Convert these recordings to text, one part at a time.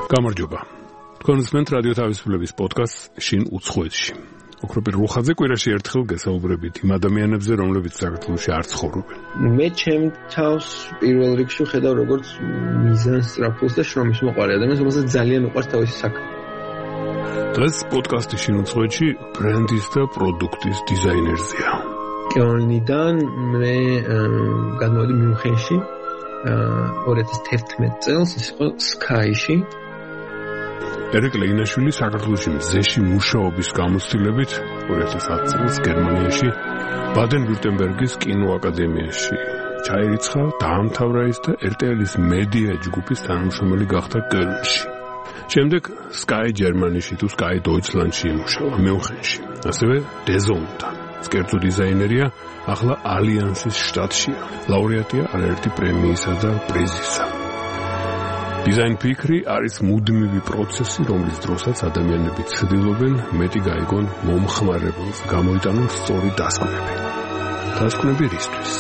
გამარჯობა. თქვენ უსმენთ რადიო თავისუფლების პოდკასტს შინ უცხოეთში. ოქროპირ რუხაძე კვირაში ერთხელ გესაუბრებით იმ ადამიანებზე, რომლებიც საქართველოში არ ცხოვრობენ. მე ჩემ თავს პირველ რიგში ხედავ როგორც მიზანსწრაფულს და შრომის მოყვარე ადამიანს, რომელსაც ძალიან უყვარს თავისი საქმე. დღეს პოდკასტი შინ უცხოეთში ბრენდის და პროდუქტის დიზაინერზეა. კელნიდან მე გადმოვედი მიუნხენში 2011 წელს, ის იყო Sky-ში. ერეკლე ინაშვილი საქართველოში მზეში მუშაობის გამოცდილებით 2010 წელს გერმანიაში ბადენ-ვიურტემბერგის კინოაკადემიაში ჩაირიცხა, დაამთავრა ის და RTL-ის მედია ჯგუფის თანამშრომელი გახდა კელნში. შემდეგ Sky Germany-ში თუ Sky Deutschland-ში იმუშავა მიუნხენში. ასევე DAZN-თან. კერძო დიზაინერია, ახლა ალიანსის შტატშია. ლაურეატია არაერთი პრემიისა და პრიზისა. დიზაინ ფიქრი არის მუდმივი პროცესი, რომლის დროსაც ადამიანები ცდილობენ მეტი გაიგონ მომხმარებელს, გამოიტანონ სწორი დასკვნები. დასკვნები რისთვის?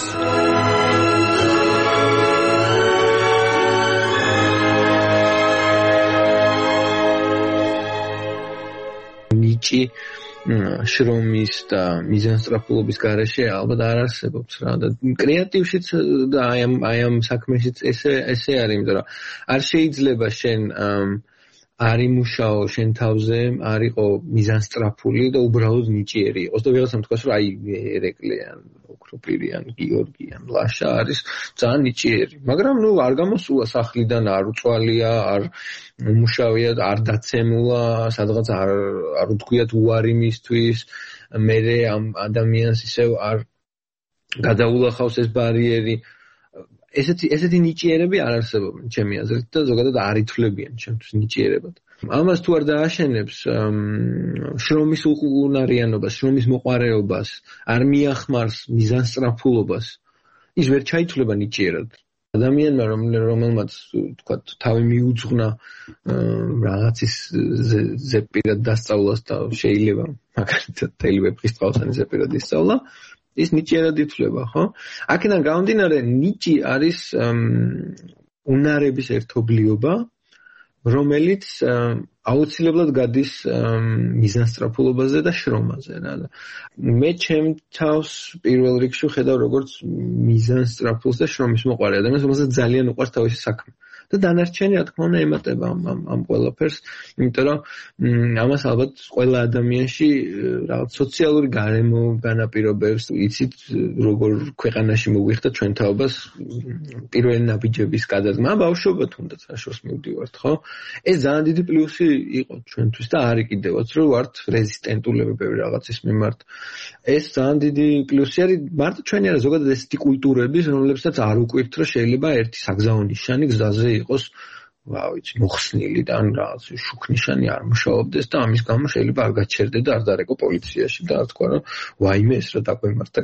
ნიჭი შრომის და მიზანსწრაფულობის გარეშე ალბათ არ არსებობს რა და კრეატივშიც და აი ამ საქმეშიც ესე არის, იმიტომ რომ არ შეიძლება შენ არ იმუშაო შენ თავზე, არ იყო მიზანსწრაფული და უბრალოდ ნიჭიერი იყოს და ვიღაცამ თქვას რომ აი ერეკლე ან ოქროპირი ან გიორგი ან ლაშა არის ძალიან ნიჭიერი, მაგრამ ნუ არ გამოსულა სახლიდან, არ უწვალია, არ უმუშავია, არ დაცემულა, სადღაც არ უთქვიათ უარი მისთვის, მე ამ ადამიანს ისევ არ გადაულახავს ეს ბარიერი. ესეთი ნიჭიერები არ არსებობენ ჩემი აზრით და ზოგადად არ ითვლებიან ჩემთვის ნიჭიერებად. ამას თუ არ დააშენებს შრომის უყუნარიანობას, შრომის მოყვარეობას, არ მიახმარს მიზანსწრაფულობას, ის ვერ ჩაითვლება ნიჭიერად. ადამიანმა რომელმაც თქვათ თავი მიუძღვნა რაღაცის ზეპირად დასწავლას და შეიძლება მაგალითად თელი ვეფხისტყაოსანი ზეპირად ისწავლა, ის ნიჭიერად ითვლება, ხო? აქედან გამომდინარე, ნიჭი არის უნარების ერთობლიობა, რომელიც აუცილებლად გადის მიზანსწრაფულობაზე და შრომაზე რა. მე ჩემ თავს პირველ რიგში ხედავ როგორც მიზანსწრაფულს და შრომის მოყვარე ადამიანს, რომელსაც ძალიან უყვარს თავისი საქმე. და დანარჩენი რა თქმა უნდა ემატება ამ ყველაფერს, იმიტომ რომ ამას ალბათ ყველა ადამიანში რაღაც სოციალური გარემო განაპირობებს. იცით როგორ ქვეყანაში მოგვიხდა ჩვენ თაობას პირველი ნაბიჯების გადადგმა, ბავშვობა თუნდაც აშოს მივდივართ, ხო? ეს ძალიან დიდი პლუსი იყო ჩვენთვის და არის კიდევაც, რომ ვართ რეზისტენტულები ბევრი რაღაცის მიმართ. ეს ძალიან დიდი პლუსი არის მარტო ჩვენი არა, ზოგადად ესეთი კულტურების, რომლებსაც არ უკვირთ, რომ შეიძლება ერთი საგზაო ნიშანი გზაზე იყოს, ვიცი, მოხსნილი და ან რაღაც შუქნიშანი არ მუშაობდეს და ამის გამო შეიძლება არ გაჩერდე და არ დარეკო პოლიციაში და არ თქვა რომ ვაიმე ეს რა დაგვემართა.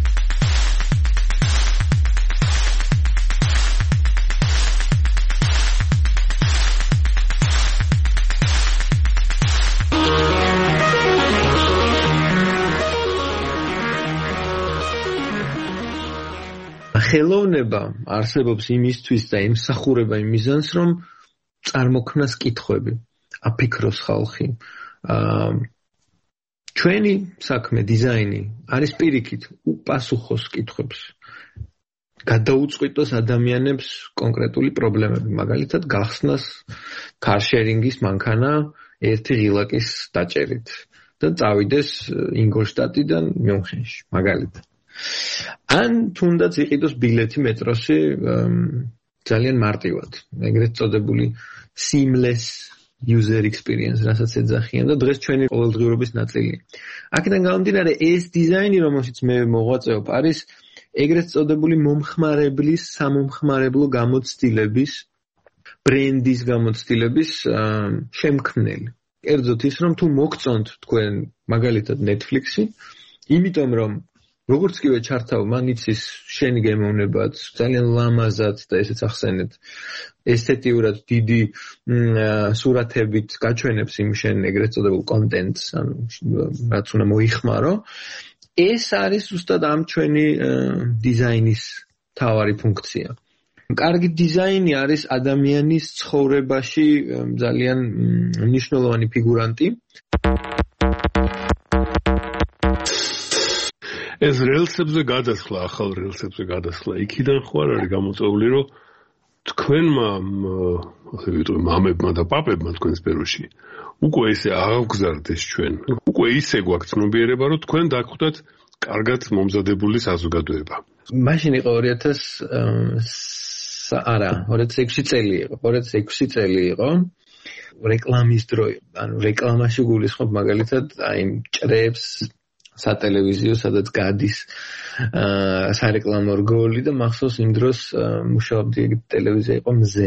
ხელოვნება არსებობს იმისთვის და ემსახურება იმ მიზანს, რომ წარმოქმნას კითხვები, აფიქროს ხალხი. ჩვენი საქმე, დიზაინი არის პირიქით უპასუხოს კითხვებს. გადაუწყვიტოს ადამიანებს კონკრეტული პრობლემები, მაგალითად გახსნას კარშერინგის მანქანა ერთი ღილაკის დაჭერით და წავიდეს ინგოლშტატიდან მიუნხენში, მაგალითად. ან თუნდაც იყიდოს ბილეთი მეტროში ძალიან მარტივად, ეგრეთ წოდებული seamless user experience, რასაც ეძახიან და დღეს ჩვენი ყოველდღიურობის ნაწილია. აქედან გამომდინარე, ეს დიზაინი, რომელშიც მე მოღვაწეობ, არის ეგრეთ წოდებული მომხმარებლის, სამომხმარებლო გამოცდილების, ბრენდის გამოცდილების შემქმნელი. კერძოდ ის, რომ თუ მოგწონთ თქვენ მაგალითად Netflix-ი, იმიტომ რომ როგორც კი ჩართავ, მან იცის შენი გემოვნებაც, ძალიან ლამაზად და ესეც ახსენეთ, ესთეტიურად დიდი სურათებით გაჩვენებს იმ შენ ეგრეთ წოდებულ კონტენტს, ანუ რაც უნდა მოიხმარო. ეს არის ზუსტად ამ ჩვენი დიზაინის მთავარი ფუნქცია. კარგი დიზაინი არის ადამიანის ცხოვრებაში ძალიან მნიშვნელოვანი ფიგურანტი. ეს რელსებზე გადასხლა, ახალ რელსებზე გადასხლა, იქიდან ხო არ არის გამოწვეული, რომ თქვენმა, ასე ვიტყვი, მამებმა და პაპებმა თქვენს პეროში უკვე ესე აღგზარდეს ჩვენ. უკვე ისე გვაქვს ცნობიერება, რომ თქვენ დაგხვდათ კარგად მომზადებული საზოგადოება. მაშინ იყო 2006 წელი იყო. 2006 წელი იყო. რეკლამის დრო იყო. ანუ რეკლამაში გულისხმობ მაგალითად აი ჭრებს სატელევიზიო, სადაც გადის სარეკლამო რგოლი და მახსოვს იმ დროს მუშაობდი ტელევიზია იყო მზე.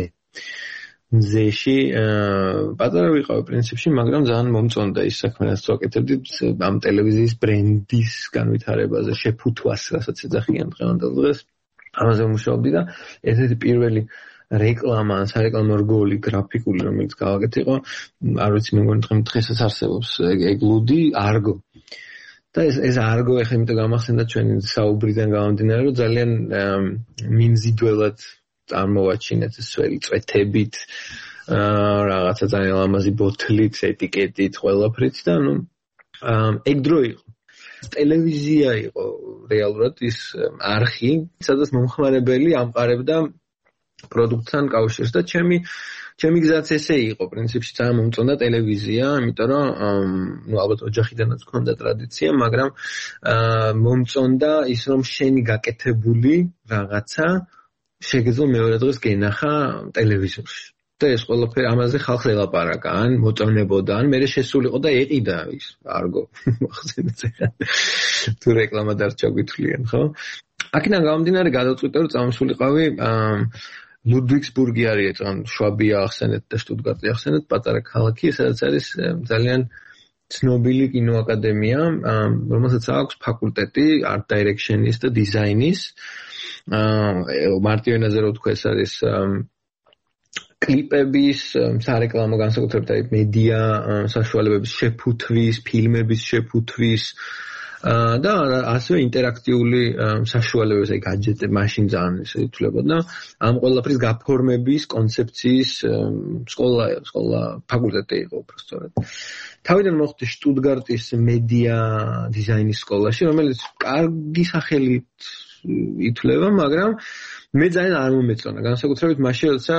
მზეში პატარა ვიყავი პრინციპში, მაგრამ ძალიან მომწონდა ის საქმე, რაც ვაკეთებდი ამ ტელევიზიის ბრენდის განვითარებაზე, შეფუთვას, რასაც ეძახიან დღევანდელ დღეს. ამაზე მუშაობდი და ერთ-ერთი პირველი რეკლამა, სარეკლამო რგოლი, გრაფიკული, რომელიც გავაკეთე იყო, არ ვიცი, მე მგონი დღესაც არსებობს, ეგლუდი, არგო. და ეს არგო ეხლა იმიტომ გამახსენდა ჩვენი საუბრიდან გამომდინარე, რომ ძალიან მიმზიდველად წარმოვაჩინეთ სველი წვეთებით, რაღაცა ძალიან ლამაზი ბოთლით, ეტიკეტით, ყველაფრით და ნუ ეგ დრო იყო. ტელევიზია იყო რეალურად ის არხი, სადაც მომხმარებელი ამყარებდა პროდუქტთან კავშირს და ჩემი გზაც ესე იყო, პრინციპში ძალიან მომწონდა ტელევიზია, იმიტომ რომ ნუ ალბათ ოჯახიდანაც მქონდა ტრადიცია, მაგრამ მომწონდა ის რომ შენი გაკეთებული რაღაცა შეგეძლო მეორე დღეს გენახა ტელევიზორში. და ეს ყველაფერი ამაზე ხალხს ელაპარაკა, ან მოწონებოდა, ან მე შესულიყო და ეყიდა ის არგო. ახსენეთ ახლა. თუ რეკლამა დარჩა გითვლიან, ხო? აქედან გამომდინარე გადავწყვიტე რომ წამოსულიყავი ლუდვიგსბურგი არის ეწან შვაბია ახსენეთ და შტუტგარტი ახსენეთ, პატარა ქალაქი, სადაც არის ძალიან ცნობილი კინოაკადემია, რომელსაც აქვს ფაკულტეტი art direction-ის და დიზაინის. მარტივ ენაზე რო ვთქვა, ეს არის კლიპების, სარეკლამო განსაკუთრებით აი მედია საშუალებების შეფუთვის, ფილმების შეფუთვის და ასევე ინტერაქტიული საშუალებების, აი гаджеტები, მაშინ ძალიან ისე ითვლებოდა. ამ ყველაფრის გაფორმების კონცეფციის სკოლა, ფაკულტეტი იყო უბრალოდ. თავიდან მოხდი შტუტგარტის მედია დიზაინის სკოლაში, რომელიც კარგი სახელით ითვლება, მაგრამ მე ძალიან არ მომეწონა, განსაკუთრებით მაშინ, როცა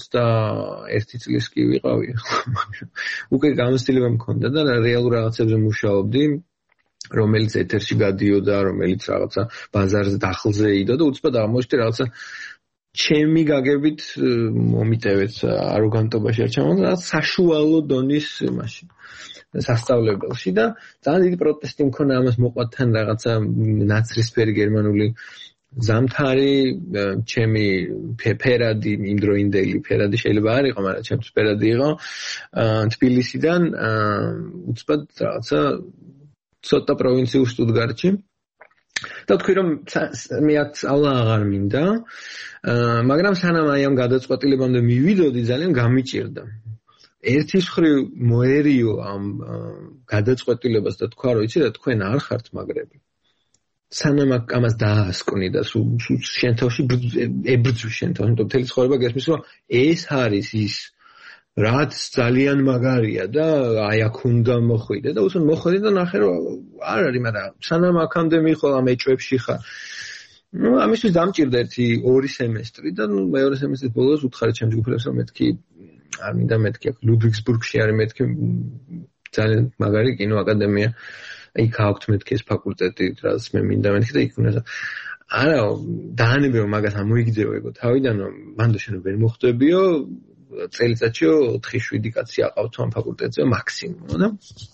21 წლის კი ვიყავი, უკვე გამოცდილება მქონდა და რეალურ რაღაცებზე მუშაობდი, რომელიც ეთერში გადიოდა, რომელიც რაღაცა ბაზარზე დახლზე იდო და უცბად აღმოჩნდა რაღაცა ჩემი გაგებით მომიტევეთ აროგანტობაში არ ჩამოვიდა, რაღაც საშუალო დონის მაშინ სასწავლებელში და ძალიან დიდი პროტესტი მქონდა ამას მოყვათან რაღაცა ნაცრისფერი გერმანული ზამთარი, ჩემი ფერადი, იმდროინდელი ფერადი შეიძლება არ იყო, მაგრამ ჩემთვის ფერადი იყო თბილისიდან უცბად რაღაცა ცოტა პროვინციულ შტუტგარტში და თქვი რომ მე აქ სწავლა აღარ მინდა, მაგრამ სანამ აი ამ გადაწყვეტილებამდე მივიდოდი ძალიან გამიჭირდა. ერთის მხრივ მოერიო ამ გადაწყვეტილებას და თქვა რომ იცი რა თქვენ არ ხართ მაგრები. სანამ ამას დაასკვნი და შენ თავში ებრძვი შენ თავში, იმიტომ მთელი ცხოვრება გესმის რომ ეს არის ის რაც ძალიან მაგარია და აი აქ უნდა მოხვიდე და უსმენ მოხვედი და ნახე რომ არ არის, მაგრამ სანამ აქამდე მიხო ამ ეჭვებში ხარ. ნუ ამისთვის დამჭირდა 2 სემესტრი და ნუ მეორე სემესტრის ბოლოს უთხარი ჩემს ჯგუფებს რომ მეთქი არ მინდა მეთქი აქ ლუდვიგსბურგში არის მეთქი ძალიან მაგარი კინოაკადემია. იქ აქვს მეთქი ეს ფაკულტეტი, რაც მე მინდა მეთქი და იქ უნდა არა დაანებე რომ მაგას ამოიგძეო ეგო თავიდან რომ მანდ შენ ვერ მოხვდებიო წელიწადში 4-7 კაცი აყავთ ამ ფაკულტეტზე მაქსიმუმ და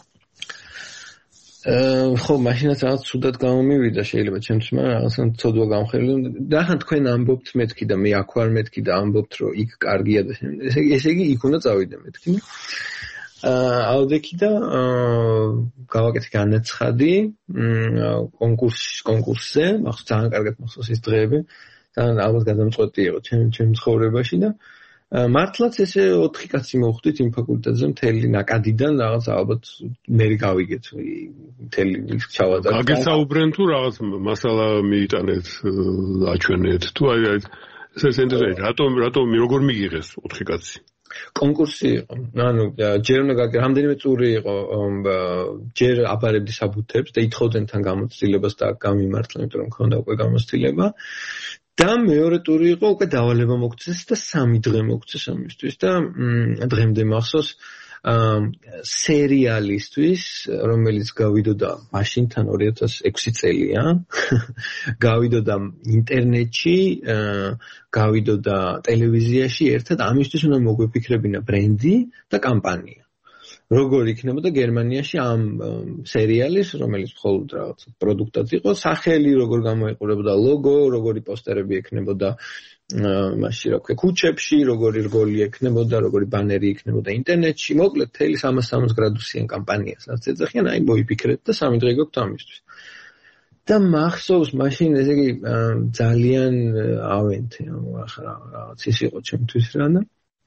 ხო მაშინაც რაღაც ცუდად გამომივიდა შეიძლება ჩემთვის, მაგრამ რაღაცა ცოდვა გამხელდა და ახლა თქვენ ამბობთ მეთქი და მე აქ ვარ მეთქი და ამბობთ რომ იქ კარგია და ესე იგი იქ უნდა წავიდე მეთქი. ავდექი და გავაკეთე განაცხადი კონკურსზე, მახსოვს ძალიან კარგად მახსოვს ის დღეები, ძალიან ალბათ გადამწყვეტი იყო ჩემ ცხოვრებაში და მართლაც ესე 4 კაცი მოვხვდით იმ ფაკულტეტზე მთელი ნაკადიდან რაღაც ალბათ მე გავიგეთ მთელი ჩავადა. აგესაუბრენ თუ რაღაც მასალა მიიტანეთ, აჩვენეთ თუ აი ეს ინტერესია, რატომ როგორ მიიღეს 4 კაცი? კონკურსი იყო. ანუ ჯერ უნდა რამდენიმე წური იყო, ჯერ აბარებდი საბუთებს და ითხოვდნენ თან გამოცდილებას და გამიმართლა, იმიტომ რომ მქონდა უკვე გამოცდილება. და მეორე ტური იყო უკვე დავალება მოგცეს და 3 დღე მოგცეს ამისთვის და დღემდე მახსოვს სერიალისთვის, რომელიც გავიდოდა მაშინთან 2006 წელია, გავიდოდა ინტერნეტში, გავიდოდა ტელევიზიაში ერთად, ამისთვის უნდა მოგვეფიქრებინა ბრენდი და კამპანია. როგორ იქნებოდა გერმანიაში ამ სერიალის, რომელიც მხოლოდ რაღაც პროდუქტად იყო, სახელი, როგორ გამოიყურებოდა ლოგო, როგორი პოსტერები ექნებოდა მასში რა ქვია ქუჩებში, როგორი რგოლი ექნებოდა, როგორი ბანერი იქნებოდა ინტერნეტში, მოკლედ 360 გრადუსიან კამპანიას რაც ეძახიან, აი მოიფიქრეთ და 3 დღე გვაქვს ამისთვის. და მახსოვს მაშინ ესე იგი ძალიან ავენთე, რაღაც ის იყო ჩემთვის რა და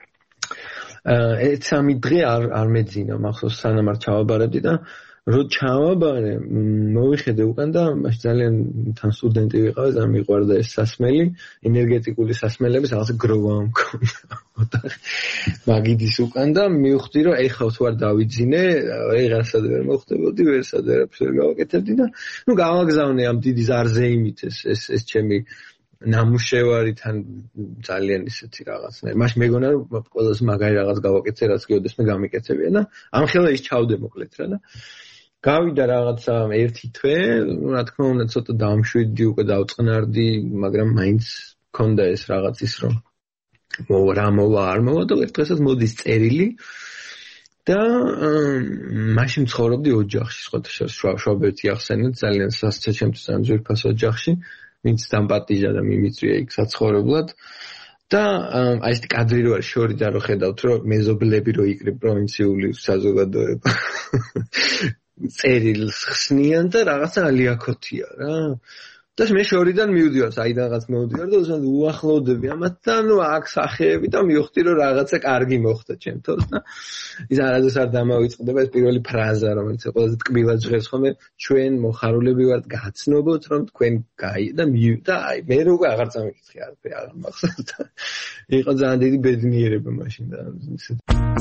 3 დღე არ მეძინა, მახსოვს სანამ არ ჩავაბარებდი და რო ჩავაბარე, მოვიხედე უკან და მაშინ ძალიან თან სტუდენტი ვიყავ, ძალიან მიყვარდა ეს სასმელი, ენერგეტიკული სასმელების რაღაც გროვა მქონდა. მაგიდის უკან და მივხვდი რომ ეხლა თუ არ დავიძინე, ვეღარსად ვერ მოხდებოდი, ვერსად ვერ გავაკეთებდი და ნუ გავაგზავნე ამ დიდი ზარზეიმით ეს ჩემი ნამუშევარი თან ძალიან ისეთი რაღაცნაირი. მაშინ მეგონა რომ ყველაზე მაგარი რაღაც გავაკეთე, რაც გიოდეს მე გამიკეთებია და ამ ხელა ის ჩავდე მოკლედ რა და გავიდა რაღაცა 1 თვე, რა თქმა უნდა ცოტა დამშვიდი, უკვე დავწყნარდი, მაგრამ მაინც მქონდა ეს რაღაც ის რომ რა მოვა არ მოვა და ერთ დღესაც მოდის წერილი და მაშინ ცხოვრობდი ოჯახში, სხვათა შვაბერთი ახსენეთ, ძალიან სასცე ჩემთვის ძალიან ძვირფას ოჯახში, ვინც დამპატიჟა და მიმიწვია იქ საცხოვრებლად. და აი ეს კადრი რო არის შორიდან რო ხედავთ რომ მეზობლები რო იქრებ პროვინციული საზოგადოება წერილს ხსნიან და რაღაცა ალიაქოთია რა. და მე შორიდან მივდივარ, საიდანღაც მოვდივარ და უბრალოდ უახლოვდები ამათ და ნუ აქ სახეები და მივხვდი რომ რაღაცა კარგი მოხდა ჩემთვის და ის არასდროს არ დამავიწყდება ეს პირველი ფრაზა, რომელიც ყველაზე ტკბილად ჟღერს ხოლმე, ჩვენ მოხარულები ვართ, გაცნობოთ რომ თქვენ და აი მე უკვე აღარ წამიკითხე არაფერი აღარ მახსოვს და იყო ძალიან დიდი ბედნიერება მაშინ და ისე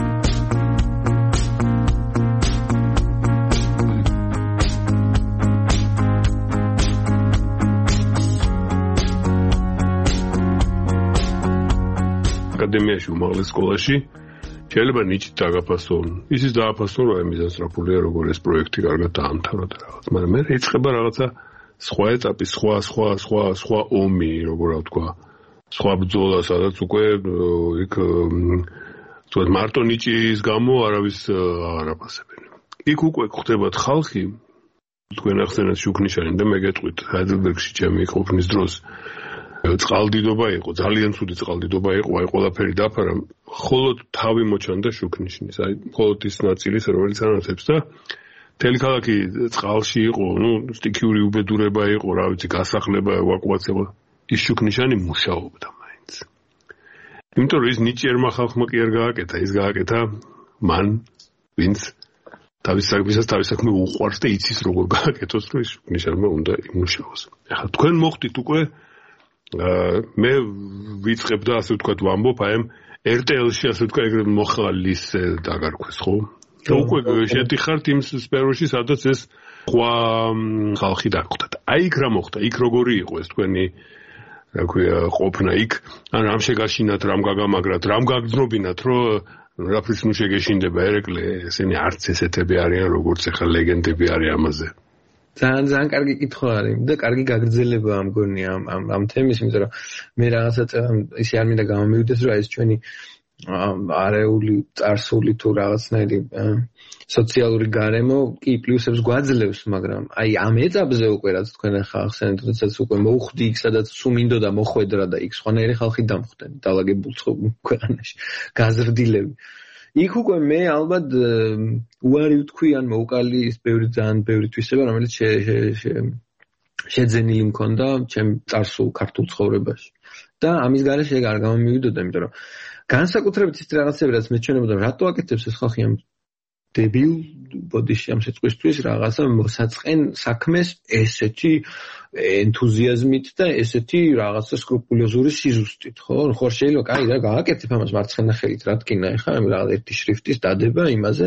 აკადემიაში უმაღლეს სკოლაში შეიძლება ნიჭით დაგაფასონ. ისიც დააფასონ, რომ მიზანსწრაფულია როგორ ეს პროექტი კარგად დაამთავრა და რაღაც. მაგრამ მე ეწყება რაღაცა სხვა ეტაპი, სხვა ომი, როგორ ვთქვა, სხვა ბრძოლა, სადაც უკვე იქ თუნდაც მარტო ნიჭის გამო არავის აღარ აფასებენ. იქ უკვე ხდებათ ხალხი, თქვენ ახსენეთ შუქნიშანი და მე გეტყვით ჰაიდელბერგში ჩემი ყოფნის დროს წყალდიდობა იყო, ძალიან ცუდი წყალდიდობა იყო, აი ყველაფერი დაფარა, მხოლოდ თავი მოჩანდა შუქნიშნის, აი მხოლოდ ის ნაწილის, რომელიც ანათებს და მთელი ქალაქი წყალში იყო, ნუ სტიქიური უბედურება იყო, რა ვიცი, გასახლება, ევაკუაცია, ის შუქნიშანი მუშაობდა მაინც. იმიტომ რომ ის ნიჭიერმა ხალხმა კი არ გააკეთა, ის გააკეთა მან, ვინც თავის საქმე უყვარს და იცის როგორ გააკეთოს, რომ ის შუქნიშანმა უნდა იმუშაოს. ახლა თქვენ მოხდით უკვე მე ვიწყებ და ასე ვთქვათ ვამბობ აი ამ RTL-ში ასე ვთქვათ ეგრე მოხალის დაგარქვეს ხო? და უკვე შედიხართ იმ სფეროში, სადაც ეს სხვა ხალხი დაგხვდათ. აი იქ რა მოხდა? იქ როგორი იყო ეს თქვენი რა ქვია ყოფნა იქ? ან რამ შეგაშინათ, რამ გაგამაგრათ, რამ გაგძნობინათ, რომ რაფრის ნუ შეგეშინდება ერეკლე, ესენი არც ესეთები არიან, როგორც ახლა ლეგენდები არის ამაზე. ძალიან კარგი კითხვა არის და კარგი გაგრძელება ამგონია ამ თემის, იმიტომ რომ მე რაღაცა ისე არ მინდა გამომივიდეს, რომ ეს ჩვენი არეული წარსული თუ რაღაცნაირი სოციალური გარემო კი პლუსებს გვაძლევს, მაგრამ აი ამ ეტაპზე უკვე რაც თქვენ ახლა ახსენეთ, როდესაც უკვე მოვხვდი იქ, სადაც სულ მინდოდა მოხვედრა და იქ სხვანაირი ხალხი დამხვდნენ დალაგებულ ქვეყანაში, გაზრდილები. იქ უკვე მე ალბათ უარი ვთქვი ან მოვუკალი ის ძალიან ბევრი თვისება, რომელიც შეძენილი მქონდა ჩემ წარსულ ქართულ ცხოვრებაში. და ამის გარეშე არ გამომივიდოდა, იმიტომ რომ განსაკუთრებით ის რაღაცები, რაც მეჩვენებოდა, რატო აკეთებს ეს ხალხი ამ დებილ ბოდიში ამ სიტყვისთვის რაღაცა მოსაწყენ საქმეს ესეთი ენთუზიაზმით და ესეთი რაღაცა სკრუპულოზური სიზუსტით, ხო? ხო შეიძლება კაი და გააკეთებ ამას მარცხენა ხელით, რა თქინა ეხა რაღაც ერთი შრიფტის დადება იმაზე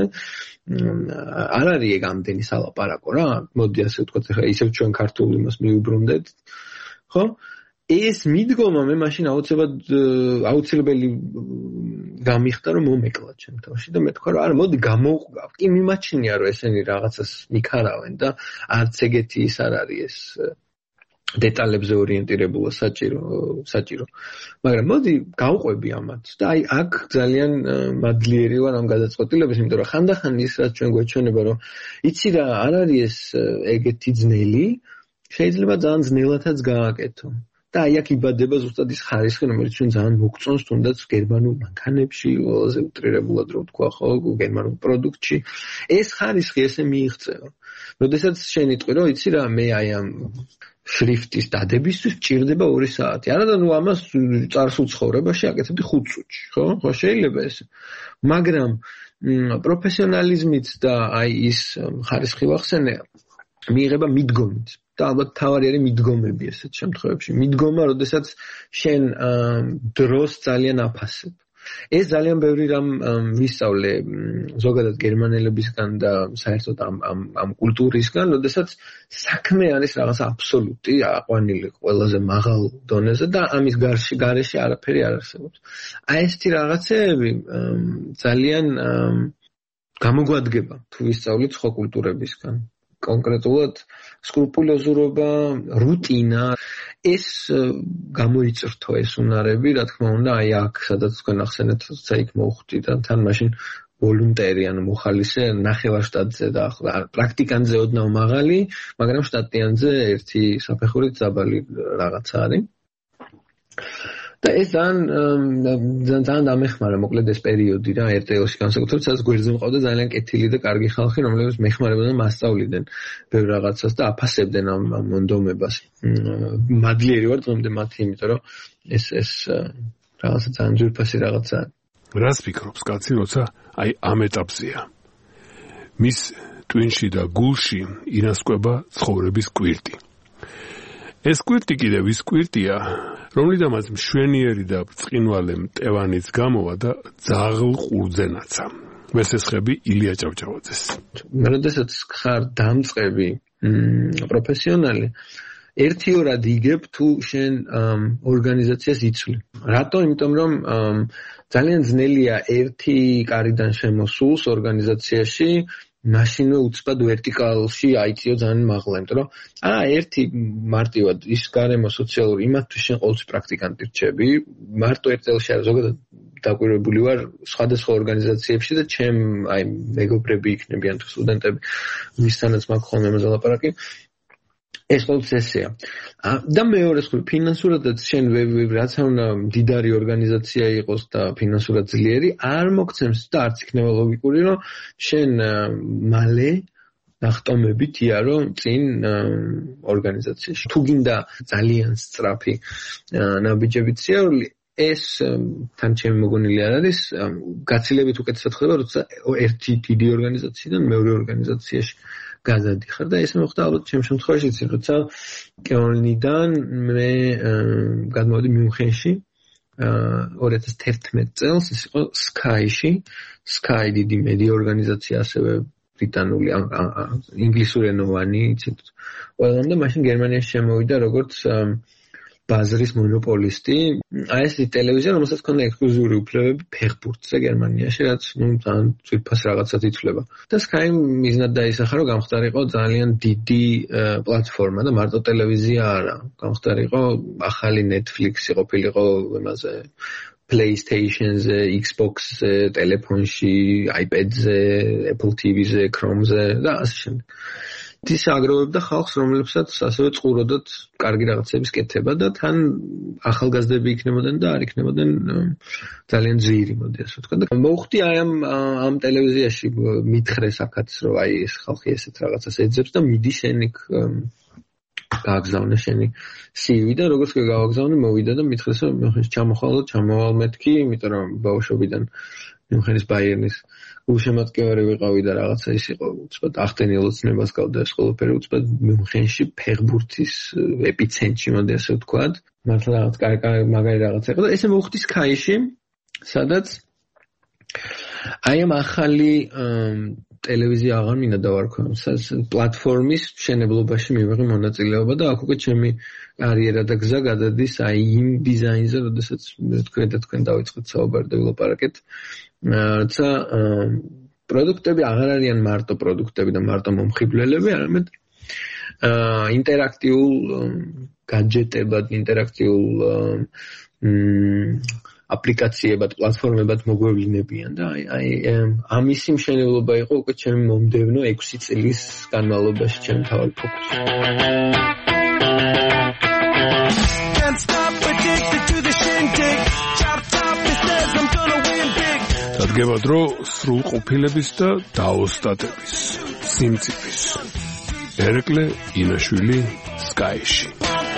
არ არის ეგ ამდენი სალაპარაკო რა. მოდი ასე ვთქვათ, ეხა ისევ ჩვენ ქართულ იმას მიუბრუნდეთ, ხო? ეს მიდგომა მე მაშინ აუცილებელი გამიხდა რომ მომეკლა ჩემ თავში და მე თქვა რომ არა მოდი გამოვყავ. კი მიმაჩნია რომ ესენი რაღაცას მიქარავენ და არც ეგეთი ის არ არის ეს დეტალებზე ორიენტირებულა საჭირო. მაგრამ მოდი გავყვები ამათ და აი აქ ძალიან მადლიერი ვარ ამ გადაწყვეტილების, იმიტომ რომ ხანდახან ის რაც ჩვენ გვეჩვენება რომ იცი რა არ არის ეს ეგეთი ძნელი, შეიძლება ძალიან ძნელადაც გააკეთო. და აი აქ იბადება ზუსტად ის ხარისხი, რომელიც ჩვენ ძალიან მოგწონს თუნდაც გერმანულ მანქანებში, ყველაზე უტრირებულად რო ვთქვა, ხო, გერმანულ პროდუქტში. ეს ხარისხი ესე მიიღწევა. როდესაც შენ იტყვი, რომ იცი რა, მე აი ამ შრიფტის დადებისთვის ჭირდება 2 საათი. არა და ნუ ამას წარსულ ცხოვრებაში აკეთებდი 5 წუთში, ხო? ხო შეიძლება ეს. მაგრამ პროფესიონალიზმით და აი ის ხარისხი ვახსენე მიიღება მიდგომით. და ალბათ თავარი არის მიდგომები ესეთ შემთხვევებში. მიდგომა, როდესაც შენ დროს ძალიან აფასებ. ეს ძალიან ბევრი რამ ვისწავლე ზოგადად გერმანელებისგან და საერთოდ ამ კულტურისგან, როდესაც საქმე არის რაღაც აბსოლუტი, აყვანილი ყველაზე მაღალ დონეზე და ამის გარეშე არაფერი არ არსებობს. აი ესეთი რაღაცეები ძალიან გამოგვადგება თუ ვისწავლით სხვა კულტურებისგან. კონკრეტულად სკრუპულოზურობა, რუტინა, ეს გამოიწრთო ეს უნარები, რა თქმა უნდა, აი აქ, სადაც თქვენ ახსენეთ, იქ მოვხვდი და თან მაშინ ვოლუნტერი, ანუ მოხალისე ნახევარშტატზე და პრაქტიკანტზე ოდნავ მაღალი, მაგრამ შტატიანზე ერთი საფეხურით დაბალი რაღაცა არის. და ეს ძალიან დამეხმარა მოკლედ ეს პერიოდი რა RTL-ში განსაკუთრებით, სადაც გვერდზე მყავდა ძალიან კეთილი და კარგი ხალხი, რომლებიც მეხმარებდნენ, მასწავლიდნენ ბევრ რაღაცას და აფასებდნენ ამ მონდომებას. მადლიერი ვარ დღემდე მათი, იმიტომ რომ ეს რაღაცა ძალიან ძვირფასი რაღაცაა. რას ფიქრობს კაცი, როცა აი ამ ეტაპზეა? მის ტვინში და გულში ინასკვება ცხოვრების კვირტი. ეს კვირტი კიდევ ის კვირტია, რომლიდანაც მშვენიერი და ბრწყინვალე მტევანიც გამოვა და ძაღლ ყურძენაცა. მესესხები ილია ჭავჭავაძეს. როდესაც ხარ დამწყები პროფესიონალი, ერთიორად იგებ თუ შენ ორგანიზაციას იცვლი. რატო? იმიტომ რომ ძალიან ძნელია ერთი კარიდან შემოსულს ორგანიზაციაში მაშინვე უცბად ვერტიკალში აიწიო ძალიან მაღლა, იმიტომ რომ ერთი მარტივად ის გარემო სოციალური იმათთვის შენ ყოველთვის პრაქტიკანტი რჩები, მარტო ერთ წელში არ ზოგადად დაკვირვებული ვარ სხვადასხვა ორგანიზაციებში და ჩემ აი მეგობრები იქნებიან თუ სტუდენტები, ვისთანაც მაქვს ხოლმე ამაზე ლაპარაკი. ეს ყოველთვის ესეა. და მეორე მხრივ ფინანსურადაც შენ რაც უნდა მდიდარი ორგანიზაცია იყოს და ფინანსურად ძლიერი, არ მოგცემს და არც იქნება ლოგიკური, რომ შენ მალე ნახტომებით იარო წინ ორგანიზაციაში. თუ გინდა ძალიან სწრაფი ნაბიჯებით სიარული, ეს თან ჩემი მოგონილი არ არის, გაცილებით უკეთესად ხდება, როცა ერთი დიდი ორგანიზაციიდან მეორე ორგანიზაციაში გადადიხარ და ეს მოხდა ალბათ ჩემ შემთხვევაში, როცა კელნიდან მე გადმოვედი მიუნხენში 2011 წელს, ეს იყო Sky-ში, Sky დიდი მედია ორგანიზაცია, ასევე ბრიტანული, ინგლისურენოვანი, იცით, ყველამ და მაშინ გერმანიაში შემოვიდა როგორც ბაზრის მონოპოლისტი. აი ეს ტელევიზია, რომელსაც ჰქონდა ექსკლუზიური უფლებები ფეხბურთზე გერმანიაში, რაც ძალიან ძვირფას რაღაცად ითვლება. და Sky მიზნად დაისახა, რომ გამხდარიყო ძალიან დიდი პლატფორმა და მარტო ტელევიზია არა. გამხდარიყო ახალი Netflix-ი ყოფილიყო იმაზე PlayStation-ზე, Xbox-ზე, ტელეფონში, iPad-ზე, Apple TV-ზე, Chrome-ზე და ასე შემდეგ. ის აგროვებდა ხალხს, რომლებსაც ასევე წყუროდათ კარგი რაღაცების კეთება და თან ახალგაზრდები იქნებოდნენ და არ იქნებოდნენ ძალიან ძვირი, მოდი ასე ვთქვა. და მოვხვდი აი ამ ტელევიზიაში მითხრეს აქაც, რომ აი ეს ხალხი ესეთ რაღაცას ეძებს და მიდი შენ იქ გააგზავნე შენი CV და როგორც კი გავაგზავნე, მოვიდა და მითხრეს, რომ ჩამოვალ მეთქი, იმიტომ რომ ბავშვობიდან მიუნხენის ბაიერნის უშემატკივარი ვიყავი და რაღაცა ის იყო უცბად ახტენილ ოცნებას გავდა ეს ყველაფერი უცბად მიუნხენში ფეხბურთის ეპიცენტრში მოდი ასე ვთქვათ მართლა რაღაც კაი მაგარი რაღაცა იყო და ესე მოვხდი Sky-ში სადაც აი ამ ახალი ტელევიზია აღარ მინდა დავარქვი პლატფორმის მშენებლობაში მივიღე მონაწილეობა და აქ უკვე ჩემი კარიერა და გზა გადადის აი იმ დიზაინზე, როდესაც თქვენ დავიწყეთ საუბარი და ვილაპარაკეთ. როცა პროდუქტები აღარ არიან მარტო პროდუქტები და მარტო მომხიბვლელები, არამედ ინტერაქტიულ гаджеტებად, ინტერაქტიულ აპლიკაციებად, პლატფორმებად მოგვევლინებიან და აი ამისი მშენებლობა იყო უკვე ჩემი მომდევნო 6 წლის განმავლობაში ჩემი თავი ფოკუსი. დადგება დრო სრულყოფილების და დაოსტატების, სიმწიფის. ერეკლე ინაშვილი Sky-ში.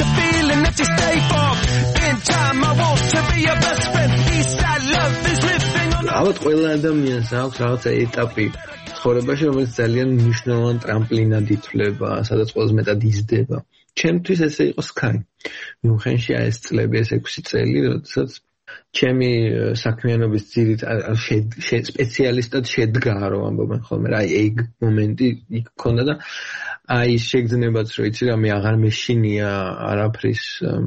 ალბათ ყველა ადამიანს აქვს რაღაცა ეტაპი ცხოვრებაში, რომელიც ძალიან მნიშვნელოვან ტრამპლინად ითვლება, სადაც ყველაზე მეტად იზრდება. ჩემთვის ესე იყო Sky. მიუნხენში აი ეს წლები, ეს 6 წელი, როდესაც ჩემი საქმიანობის სპეციალისტად შედგა, რომ ამბობენ ხოლმე, აი ეგ მომენტი იქ ქონდა და აი შეგრძნებაც რომ იცი რა მე აღარ მეშინია არაფრის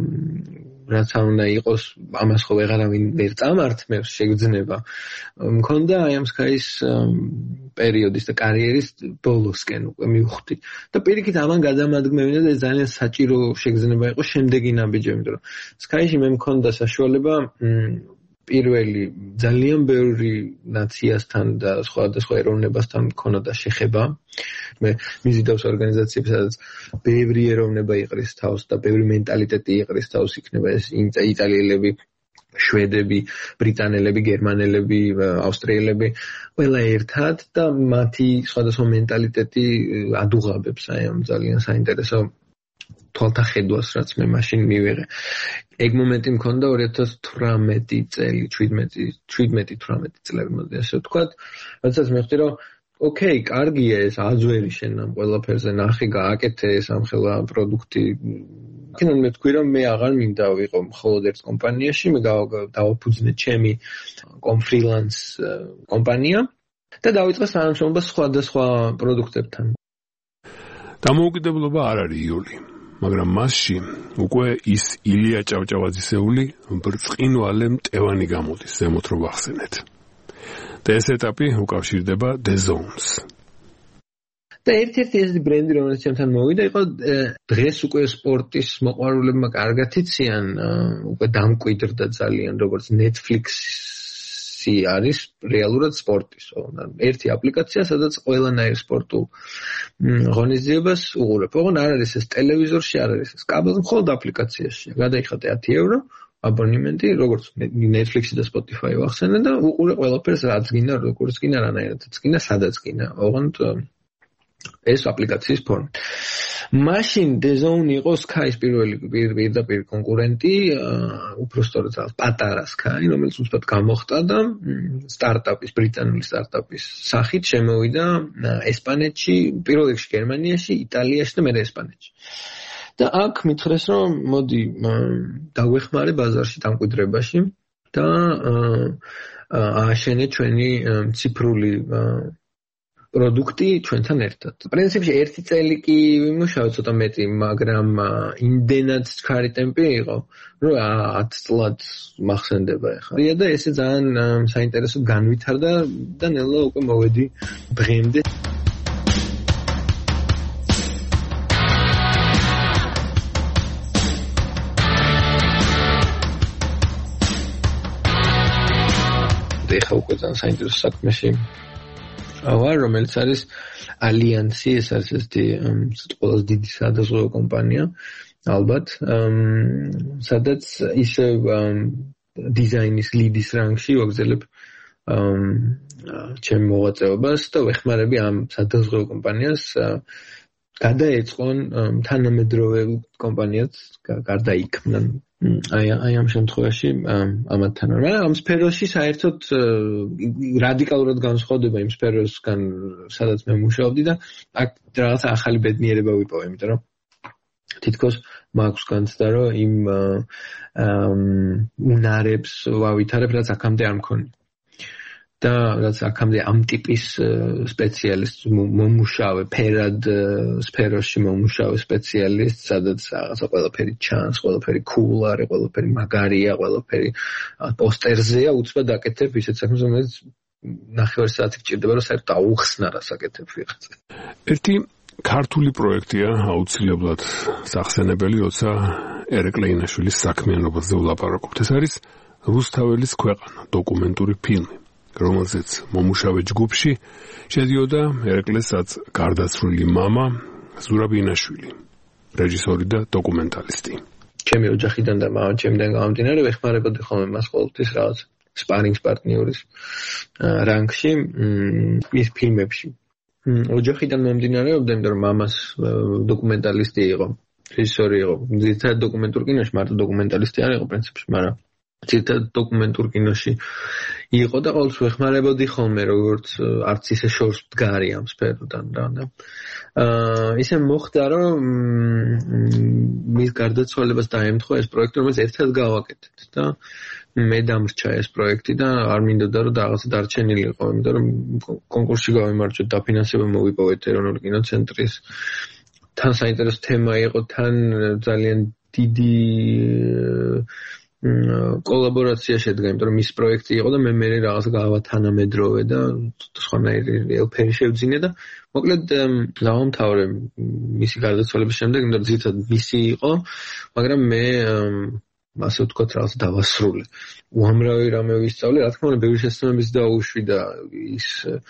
რაც არ უნდა იყოს ამას ხო ვეღარავინ ვერ წამართმევს შეგრძნება მქონდა აი ამ Sky-ის პერიოდის და კარიერის ბოლოსკენ უკვე მივხვდი და პირიქით ამან გადამადგმევინა და ძალიან საჭირო შეგრძნება იყო შემდეგი ნაბიჯი იმიტომ რომ Sky-ში მე მქონდა საშუალება პირველი ძალიან ბევრი ნაციასთან და სხვადასხვა ეროვნებასთან მქონოდა შეხება. მე მიზიდავს ორგანიზაციებს, სადაც ბევრი ეროვნება იყრის თავს და ბევრი მენტალიტეტი იყრის თავს, იქნება ეს იტალიელები, შვედები, ბრიტანელები, გერმანელები, ავსტრიელები, ყველა ერთად და მათი სხვადასხვა მენტალიტეტი ადუღაბებს აი ამ ძალიან საინტერესო თვალთა ხედვას, რაც მე მაშინ მივიღე. ეგ მომენტი მქონდა 2018 წელი, 17-18 წლები მოდი ასე ვთქვათ. როდესაც მივხვდი რომ ოკეი, კარგია ეს აზვერი შენ ამ ყველაფერზე ნახე, გააკეთე ეს ამხელა პროდუქტი. იქნებ მე თქვი რომ მე აღარ მინდა ვიყო მხოლოდ ერთ კომპანიაში, მე დავაფუძნე ჩემი ფრილანს კომპანია და დავიწყე თანამშრომლობა სხვადასხვა პროდუქტებთან. დამოუკიდებლობა არ არის იული. მაგრამ მასში უკვე ის ილია ჭავჭავაძისეული ბრწყინვალე მტევანი გამოდის ზემოთ რო ვახსენეთ. და ეს ეტაპი უკავშირდება The Zones. და ერთ-ერთი ეს ბრენდი რომელიც ჩემთან მოვიდა იყო დღეს უკვე სპორტის მოყვარულებმა კარგად იციან უკვე დამკვიდრდა ძალიან როგორც Netflix-ი არის რეალურად სპორტის ერთი აპლიკაცია სადაც ყველანაირ სპორტულ ღონისძიებას უყურებ. ოღონდ არ არის ეს ტელევიზორში, არ არის ეს კაბელზე, მხოლოდ აპლიკაციაში. გადაიხადე 10 евро აბონემენტი, როგორც Netflix-ი და Spotify ვახსენე და უყურე ყველაფერს რაც გინდა, როგორც გინდა, რანაირადაც გინდა, სადაც გინდა. ოღონდ ეს აპლიკაციის ფორმა. მაშინ The Zone იყო Sky-ის პირდაპირ კონკურენტი, უბრალოდ პატარა Sky, რომელიც უბრალოდ გამოხდა და სტარტაპის, ბრიტანული სტარტაპის სახით შემოვიდა ესპანეთში, პირველ რიგში გერმანიაში, იტალიაში და მერე ესპანეთში. და აქ მითხრეს რომ მოდი დაგვეხმარე ბაზარში დამკვიდრებაში და ააშენე ჩვენი ციფრული პროდუქტი ჩვენთან ერთად. პრინციპში 1 წელი კი ვიმუშავე ცოტა მეტი, მაგრამ იმდენად ჩქარი ტემპი იყო, რომ 10 წლად მახსენდება ახლა. და ესე ძალიან საინტერესო განვითარდა და ნელა უკვე მოვედი დღემდე. ეხლა უკვე ძალიან საინტერესო საქმეში ვარ, რომელიც არის ალიანსი, ეს არის ესეთი ყველაზე დიდი სადაზღვევო კომპანია, ალბათ, სადაც ისე დიზაინის ლიდის რანგში ვაგზელებ ჩემ მოღვაწეობას და ვეხმარები ამ სადაზღვევო კომპანიას გადაეწყონ თანამედროვე კომპანიაც გარდაიქმნან აი ამ შემთხვევაში ამათთან. მაგრამ ამ სფეროში საერთოდ რადიკალურად განსხვავდება იმ სფეროსგან, სადაც მე მუშაობდი და აქ რაღაცა ახალი ბედნიერება ვიპოვე, იმიტომ რომ თითქოს მაქვს განცდა, რომ იმ უნარებს ვავითარებ, რაც აქამდე არ მქონია. და რაც აქამდე ამ ტიპის სპეციალისტ მომუშავე, ფერად სფეროში მომუშავე სპეციალისტ, სადაც რაღაცა ყველაფერი ჩანს, ყველაფერი cool არის, ყველაფერი მაგარია, ყველაფერი პოსტერზეა, უცბად აკეთებ ისეთ საქმეს, რომელიც ნახევარი საათი გჭირდება, რომ საერთოდ აუხსნა რა საკეთებ ვიღაცა. ერთი ქართული პროექტია აუცილებლად სახსენებელი, როცა ერეკლე ინაშვილის საქმიანობაზე ვლაპარაკობთ. ეს არის რუსთაველის ქვეყანა, დოკუმენტური ფილმი, რომელზეც მომუშავე ჯგუფში შედიოდა ერეკლესაც გარდაცვლილი მამა ზურაბ ინაშვილი, რეჟისორი და დოკუმენტალისტი. ჩემი ოჯახიდან და ჩემიდან გამომდინარე ვეხმარებოდი ხოლმე მას ყოველთვის რაღაც სპარინგს პარტნიორის რანგში მის ფილმებში. ოჯახიდან მომდინარეობდა, იმიტომ რომ მამას დოკუმენტალისტი იყო, რეჟისორი იყო. ძირითადად დოკუმენტურ კინოში, მარტო დოკუმენტალისტი არ იყო პრინციპში, მაგრამ ძირითადად დოკუმენტურ კინოში იყო და ყოველთვის ვეხმარებოდი ხოლმე, როგორც არც ისე შორს მდგარი ამ სფეროდან რა და ისე მოხდა, რომ მის გარდაცვალებას დაემთხვა ეს პროექტი, რომელიც ერთად გავაკეთეთ და მე დამრჩა ეს პროექტი და არ მინდოდა რომ რაღაცა დარჩენილიყო, იმიტომ რომ კონკურსში გავიმარჯვეთ, დაფინანსება მოვიპოვეთ ეროვნული კინოცენტრის. თან საინტერესო თემა იყო, თან ძალიან დიდი კოლაბორაცია შედგა, იმიტომ რომ მის პროექტი იყო და მე რაღაც გავათანამედროვე და სხვანაირი ელფერი შევძინე და მოკლედ დავამთავრე მისი გარდაცვალების შემდეგ, იმიტომ რომ ძირითადად მისი იყო, მაგრამ მე ასე ვთქვათ რაღაც დავასრულე. უამრავი რამე ვისწავლე, რა თქმა უნდა, ბევრი შესაბამის დაუშვი და ის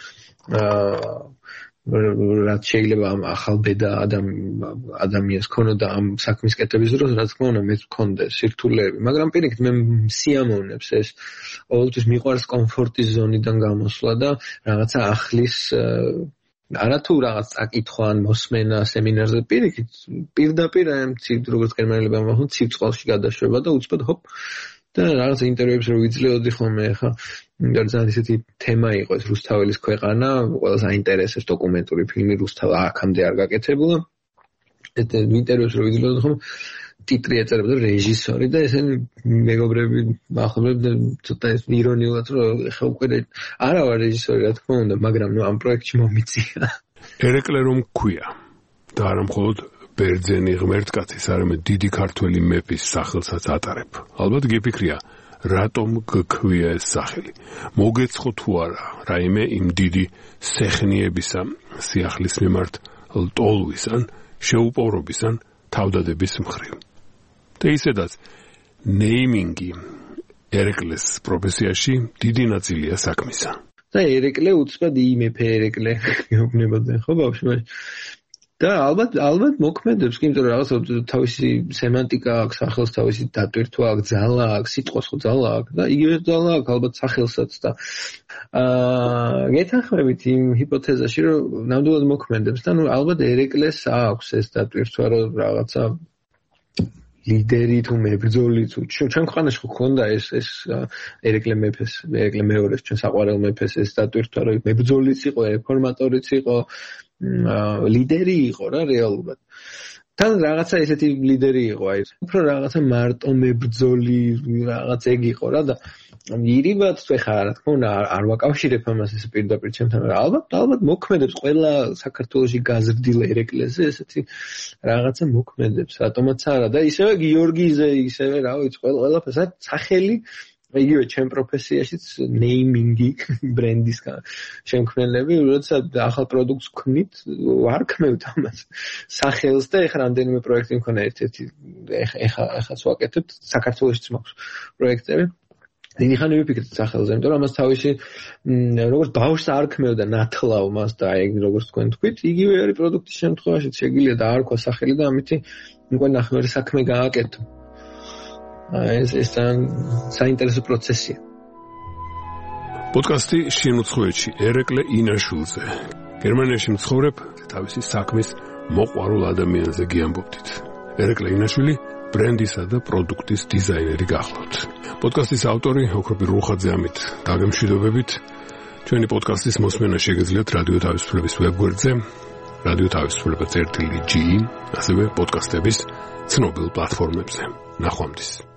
რაც შეიძლება ამ ახალ ბედა ადამიანს ქონოდა ამ საქმის კეთების დროს, რა თქმა უნდა, მეც მქონდა სირთულეები, მაგრამ პირიქით მე სიამოვნებს ეს ყოველთვის მიყვარს კომფორტის ზონიდან გამოსვლა და რაღაცა ახლის არათუ რაღაც წაკითხვა ან მოსმენა სემინარზე პირიქით პირდაპირ ამ როგორც გერმანელები ამბობენ ცივწყალში გადაშვება და უცბად ჰოპ და რაღაც ინტერვიუებს რო ვიძლეოდი ხოლმე ხა ძალიან ისეთი თემა იყო ეს რუსთაველის ქვეყანა, ყველას აინტერესებს დოკუმენტური ფილმი რუსთავა აქამდე არ გაკეთებულა. ეს ინტერვიუებს რო ვიძლეოდი ხოლმე ტიტრი ეწერებოდა რეჟისორი და ესენი მეგობრები ახლებდნენ ცოტა ირონიულად რომ ხა უკვე არა ვარ რეჟისორი რა თქმა უნდა, მაგრამ ნუ ამ პროექტში მომიწია. ერეკლე რომ ქვია და არა მხოლოდ ბერძენი ღმერთკაცის, არამედ დიდი ქართველი მეფის სახელსაც ატარებ. ალბათ გიფიქრია, რატომ გქვია ეს სახელი? მოგეცხო თუ არა, რაიმე იმ დიდი სეხნიებისა სიახლის მიმართ ლტოლვის ან შეუპოვრობის ან თავდადების მხრივ. და ისედაც ნეიმინგი ერეკლეს პროფესიაში დიდი ნაწილია საქმისა. და ერეკლე უცბად იმეფე ერეკლე გეუბნებოდნენ ხო ბავშვი? და ალბათ მოქმედებს, იმიტომ რომ რაღაცა თავისი სემანტიკა აქვს, სახელს თავისი დატვირთვა აქვს, ძალა აქვს, სიტყვის ხო ძალა აქვს და იგივე ძალა აქვს ალბათ სახელსაც და გეთანხმებით იმ ჰიპოთეზაში, რომ ნამდვილად მოქმედებს და ნუ ალბათ ერეკლეს აქვს ეს დატვირთვა, რომ რაღაცა ლიდერი თუ მებრძოლი თუ ჩვენ ქვეყანაში ხო ქონდა ეს ერეკლე მეფეს, ერეკლე მეორეს ჩვენ საყვარელ მეფეს ეს დატვირთვა, რომ მებრძოლიც იყო, რეფორმატორიც იყო, ლიდერი იყო რა რეალურად. თან რაღაცა ესეთი ლიდერი იყო, აი უფრო რაღაცა მარტო მებრძოლი რაღაც ეგ იყო რა და ირიბად ხა რა თქმა უნდა არ ვაკავშირებ ამას ეს პირდაპირ ჩემთან, ალბათ მოქმედებს ყველა საქართველოში გაზრდილ ერეკლეზე ესეთი რაღაცა მოქმედებს, რატომაც არა და ისევე გიორგიზე, ისევე რა ვიცი, ყველაფერს სახელი იგივე ჩემ პროფესიაშიც ნეიმინგი ბრენდის შემქმნელები, როდესაც ახალ პროდუქტს ვქმნით, არ ქმნით ამას სახელს და ეხლა რამდენიმე პროექტი მქონდა ერთ-ერთი ეხლაც ვაკეთებთ, საქართველოშიც მაქვს პროექტები. დიდი ხანი ვიფიქრეთ სახელზე, იმიტომ რომ ამას თავისი როგორც ბავშვს არ ქმნევდა ნათლავ მას და აი როგორც თქვენ თქვით, იგივე არის პროდუქტის შემთხვევაშიც შეგვიძლია დაარქვა სახელი და ამითი უკვე ნახევარი საქმე გააკეთო. ეს თან საინტერესო პროცესია. პოდკასტი შემოწყვეტში ერეკლე ინაშვილზე. გერმანიაში მცხოვრებ თავისი საქმის მოყვარულ ადამიანზე გიამბობდით. ერეკლე ინაშვილი ბრენდისა და პროდუქტის დიზაინერი გახლავთ. პოდკასტის ავტორი ოქროპირ რუხაძე ამით დაგემშვიდობებით. ჩვენი პოდკასტის მოსმენა შეგეძლიათ რადიო თავისუფლების ვებგვერდზე, რადიო თავისუფლება.ge, ასევე პოდკასტების ცნობილ პლატფორმებზე. ნახვამდის.